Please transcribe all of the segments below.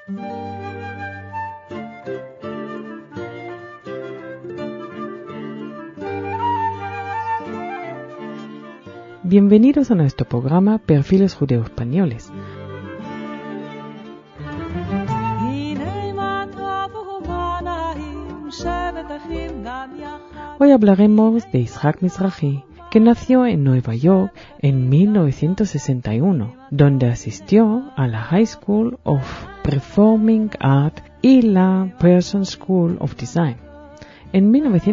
Bienvenidos a nuestro programa Perfiles Judeo-Españoles. Hoy hablaremos de Yitzhak Mizrahi, que nació en Nueva York en 1961, donde asistió a la High School of Performing Art y la Pearson School of Design. En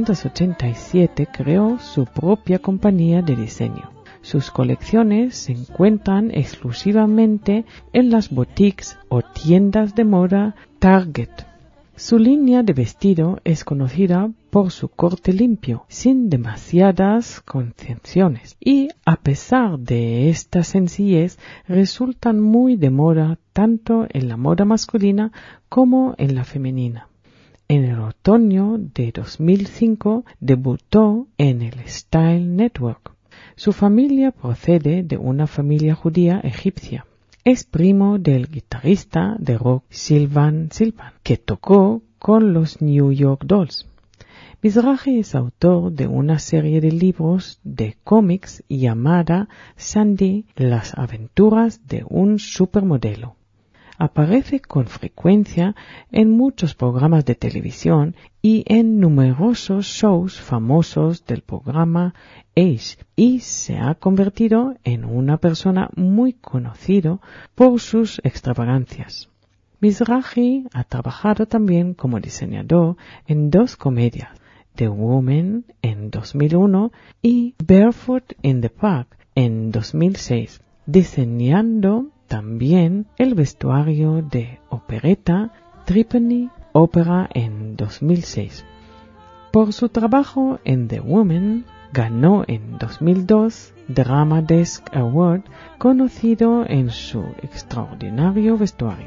1987 creó su propia compañía de diseño. Sus colecciones se encuentran exclusivamente en las boutiques o tiendas de moda Target. Su línea de vestido es conocida por su corte limpio, sin demasiadas concesiones, y a pesar de esta sencillez, resultan muy de moda tanto en la moda masculina como en la femenina. En el otoño de 2005 debutó en el Style Network. Su familia procede de una familia judía egipcia. Es primo del guitarrista de rock Sylvan Silvan, que tocó con los New York Dolls. Mizrahi es autor de una serie de libros de cómics llamada Sandy, las aventuras de un supermodelo. Aparece con frecuencia en muchos programas de televisión y en numerosos shows famosos del programa Age, y se ha convertido en una persona muy conocida por sus extravagancias. Mizrahi ha trabajado también como diseñador en dos comedias, The Woman en 2001 y Barefoot in the Park en 2006, diseñando también el vestuario de opereta Tripoli Opera en 2006. Por su trabajo en The Woman, ganó en 2002 Drama Desk Award, conocido en su extraordinario vestuario.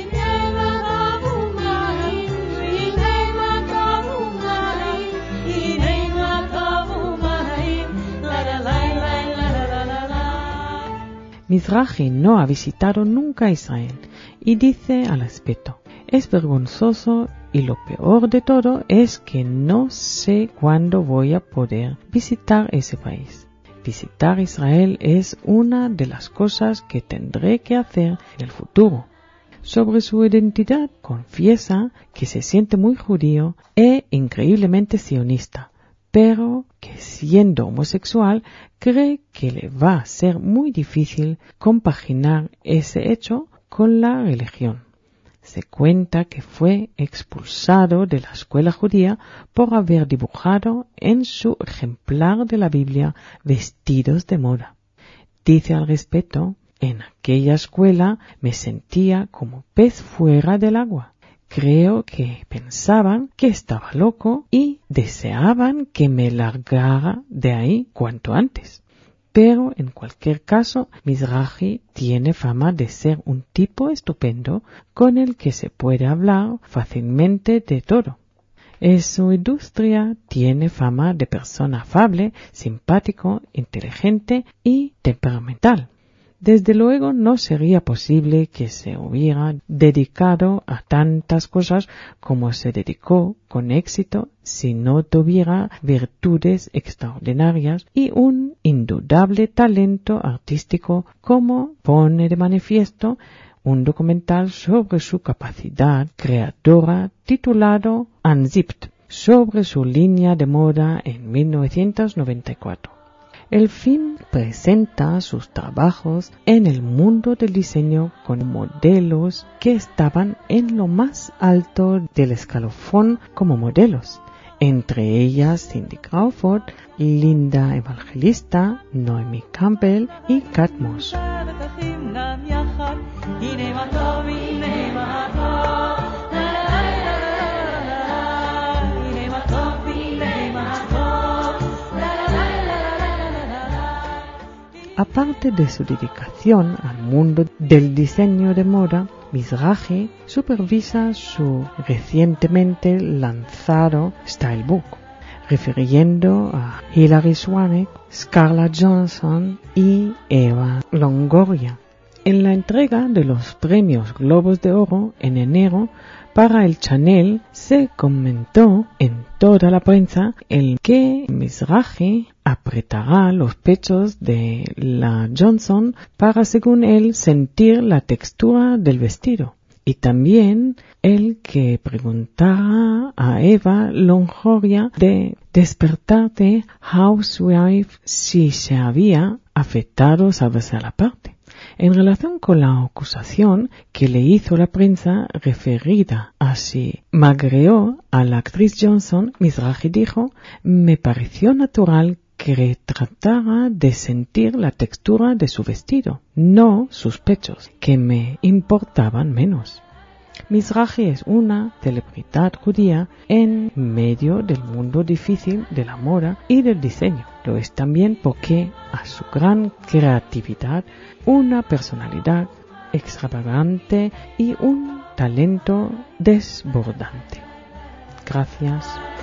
Mizrahi no ha visitado nunca Israel y dice al respecto: es vergonzoso y lo peor de todo es que no sé cuándo voy a poder visitar ese país. Visitar Israel es una de las cosas que tendré que hacer en el futuro. Sobre su identidad confiesa que se siente muy judío e increíblemente sionista, pero que siendo homosexual cree que le va a ser muy difícil compaginar ese hecho con la religión. Se cuenta que fue expulsado de la escuela judía por haber dibujado en su ejemplar de la Biblia vestidos de moda. Dice al respecto: en aquella escuela me sentía como pez fuera del agua. Creo que pensaban que estaba loco y deseaban que me largara de ahí cuanto antes. Pero en cualquier caso, Mizrahi tiene fama de ser un tipo estupendo con el que se puede hablar fácilmente de todo. En su industria tiene fama de persona afable, simpático, inteligente y temperamental. Desde luego no sería posible que se hubiera dedicado a tantas cosas como se dedicó con éxito si no tuviera virtudes extraordinarias y un indudable talento artístico, como pone de manifiesto un documental sobre su capacidad creadora titulado Unzipped, sobre su línea de moda en 1994. El film presenta sus trabajos en el mundo del diseño con modelos que estaban en lo más alto del escalafón como modelos, entre ellas Cindy Crawford, Linda Evangelista, Naomi Campbell y Kat Moss. Aparte de su dedicación al mundo del diseño de moda, Mizrahi supervisa su recientemente lanzado Stylebook, refiriendo a Hilary Swanek, Scarlett Johansson y Eva Longoria. En la entrega de los premios Globos de Oro en enero para el Chanel se comentó en toda la prensa el que Mizrahi apretará los pechos de la Johnson para, según él, sentir la textura del vestido. Y también el que preguntara a Eva Longoria de Despertarte Housewife si se había afectado saberse a la parte. En relación con la acusación que le hizo la prensa referida a si magreó a la actriz Johnson, Mizrahi dijo: me pareció natural que tratara de sentir la textura de su vestido, no sus pechos, que me importaban menos. Mizrahi es una celebridad judía en medio del mundo difícil de la moda y del diseño. Lo es también porque a su gran creatividad, una personalidad extravagante y un talento desbordante. Gracias.